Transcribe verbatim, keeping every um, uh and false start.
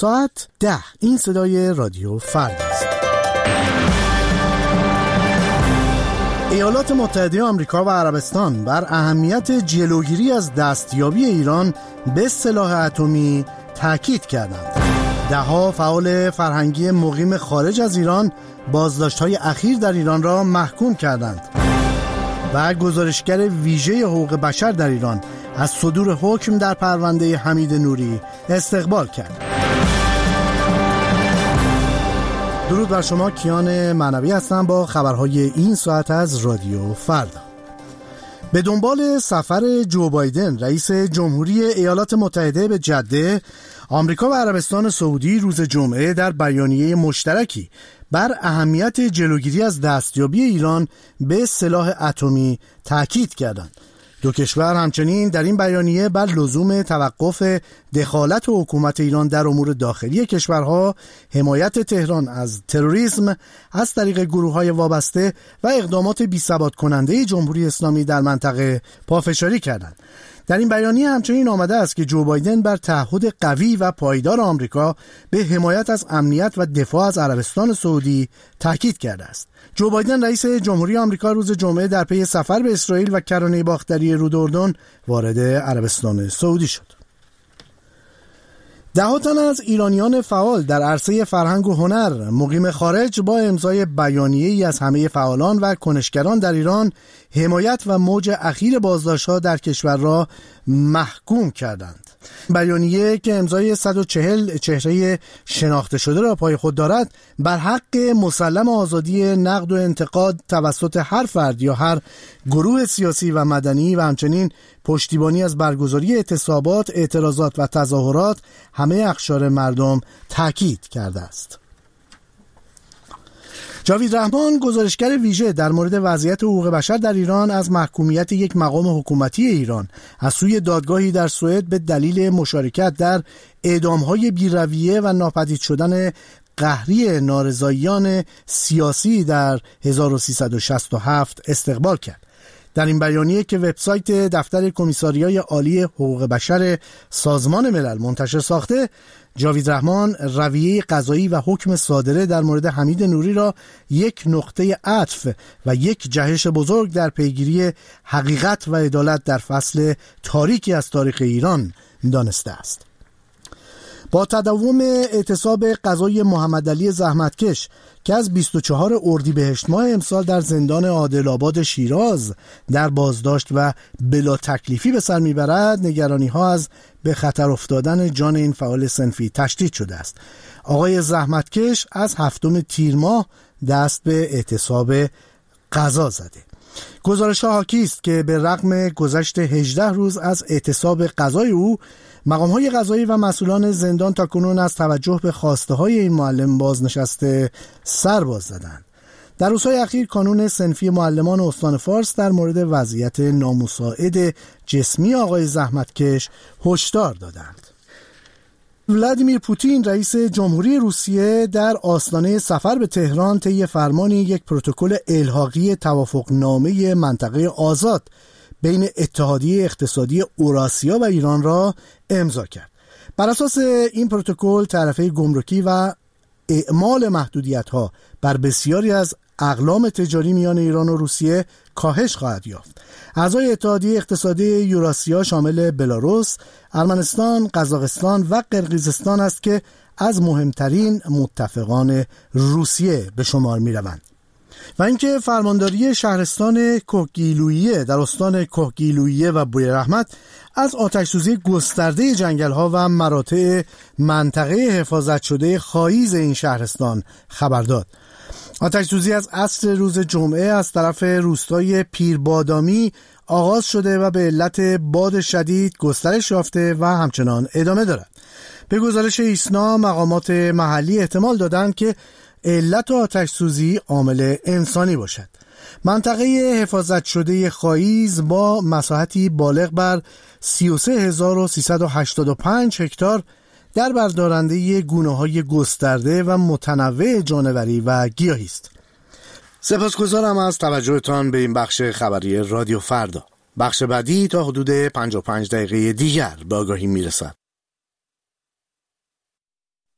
ساعت ده. این صدای رادیو فردا است. ایالات متحده آمریکا و عربستان بر اهمیت جلوگیری از دستیابی ایران به سلاح اتمی تاکید کردند. ده‌ها فعال فرهنگی مقیم خارج از ایران بازداشت‌های اخیر در ایران را محکوم کردند و گزارشگر ویژه حقوق بشر در ایران از صدور حکم در پرونده حمید نوری استقبال کرد. درود بر شما، کیان معنوی هستم با خبرهای این ساعت از رادیو فردا. به دنبال سفر جو بایدن رئیس جمهوری ایالات متحده به جده، آمریکا و عربستان سعودی روز جمعه در بیانیه مشترکی بر اهمیت جلوگیری از دستیابی ایران به سلاح اتمی تاکید کردند. دو کشور همچنین در این بیانیه بر لزوم توقف دخالت حکومت ایران در امور داخلی کشورها، حمایت تهران از تروریسم از طریق گروه‌های وابسته و اقدامات بی‌ثبات کننده جمهوری اسلامی در منطقه پافشاری کردند. در این بیانیه همچنین آمده است که جو بایدن بر تعهد قوی و پایدار آمریکا به حمایت از امنیت و دفاع از عربستان سعودی تاکید کرده است. جو بایدن رئیس جمهوری آمریکا روز جمعه در پی سفر به اسرائیل و کرانه باختری رود اردن وارد عربستان سعودی شد. ده تن از ایرانیان فعال در عرصه فرهنگ و هنر مقیم خارج با امضای بیانیه‌ای از همه فعالان و کنشگران در ایران حمایت و موج اخیر بازداشت‌ها در کشور را محکوم کردند. بیانیه که امضای صد و چهل چهره شناخته شده را پای خود دارد، بر حق مسلم آزادی نقد و انتقاد توسط هر فرد یا هر گروه سیاسی و مدنی و همچنین پشتیبانی از برگزاری اعتصابات، اعتراضات و تظاهرات همه اقشار مردم تاکید کرده است. جاوید رحمان، گزارشگر ویژه در مورد وضعیت حقوق بشر در ایران، از محکومیت یک مقام حکومتی ایران از سوی دادگاهی در سوئد به دلیل مشارکت در اعدام‌های بی‌رویه و ناپدید شدن قهری نارضاییان سیاسی در هزار و سیصد و شصت و هفت استقبال کرد. در این بیانیه که وبسایت دفتر کمیساریای عالی حقوق بشر سازمان ملل منتشر ساخته، جاوید رحمان رویه قضایی و حکم صادره در مورد حمید نوری را یک نقطه عطف و یک جهش بزرگ در پیگیری حقیقت و عدالت در فصل تاریکی از تاریخ ایران دانسته است. با تداوم اعتصاب قضای محمد علی زحمتکش که از بیست و چهارم اردیبهشت ماه امسال در زندان عادل‌آباد شیراز در بازداشت و بلا تکلیفی به سر میبرد، نگرانی ها از به خطر افتادن جان این فعال صنفی تشدید شده است. آقای زحمتکش از هفتم تیر ماه دست به اعتصاب قضا زده. گزارش ها حاکی است که به رغم گذشت هجده روز از اعتصاب قضای او، مقام‌های قضایی و مسئولان زندان تاکنون از توجه به خواسته‌های این معلم بازنشسته سر باز زدند. در روزهای اخیر کانون صنفی معلمان استان فارس در مورد وضعیت نامساعد جسمی آقای زحمتکش هشدار دادند. ولادیمیر پوتین رئیس جمهوری روسیه در آستانه سفر به تهران طی فرمانی یک پروتکل الحاقی توافقنامه منطقه آزاد بین اتحادیه اقتصادی اوراسیا و ایران را امضا کرد. بر اساس این پروتکل طرفه گمرکی و اعمال محدودیت‌ها بر بسیاری از اقلام تجاری میان ایران و روسیه کاهش خواهد یافت. اعضای اتحادیه اقتصادی یوراسیا شامل بلاروس، ارمنستان، قزاقستان و قرقیزستان است که از مهمترین متفقان روسیه به شمار می‌روند. و اینکه فرمانداری شهرستان کوهگیلویه در استان کوهگیلویه و بوی رحمت از آتش‌سوزی گسترده جنگل‌ها و مراتع منطقه حفاظت شده خاییز این شهرستان خبر داد. آتش‌سوزی از عصر روز جمعه از طرف روستای پیربادامی آغاز شده و به علت باد شدید گسترش یافته و همچنان ادامه دارد. به گزارش ایسنا، مقامات محلی احتمال دادند که علت آتش‌سوزی عامل انسانی باشد. منطقه حفاظت شده خاییز با مساحتی بالغ بر سی و سه هزار و سیصد و هشتاد و پنج هکتار در بردارنده گونه‌های گسترده و متنوع جانوری و گیاهی است. سپاسگزارم از توجهتان به این بخش خبری رادیو فردا. بخش بعدی تا حدود پنجاه و پنج دقیقه دیگر به آگاهی میرسد.